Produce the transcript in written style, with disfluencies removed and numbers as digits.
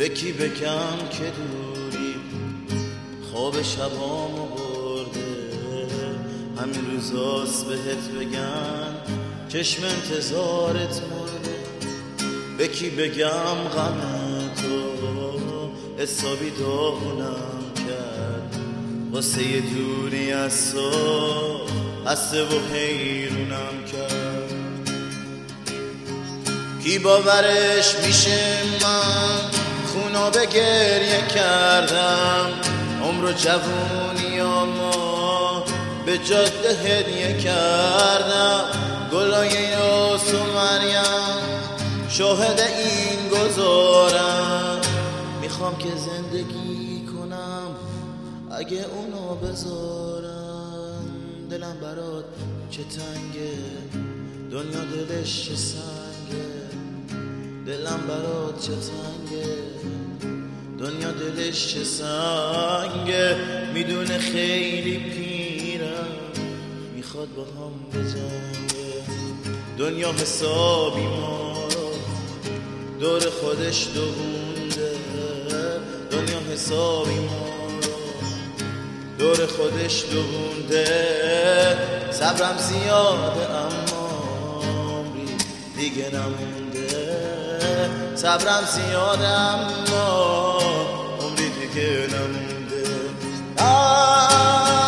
به کی بگم که دوری خواب شبامو برده، همین روزاست بهت بگم چشم انتظارت مرده. به کی بگم غم تو حسابی داغونم کرد، واسه یه دوری از تو خسته و حیرونم کرد. کی باورش میشه من خونا به گریه کردم، عمر و جوونیامو به جاده هدیه کردم. گلای یاس و مریم شاهد این گذارم، میخوام که زندگی کنم اگه اونو بذارم. دلم برات چه تنگه، دنیا دلش چه سنگه. دلم برات چه تنگه، دنیا دلش چه سنگه. میدونه خیلی پیرم، میخواد با هم بجنگه. دنیا حسابی ما رو دور خودش دوونده، دنیا حسابی ما رو دور خودش دوونده. صبرم زیاده اما عمری دیگه نمونده، صبرم زیاده اما عمری دیگه نمونده.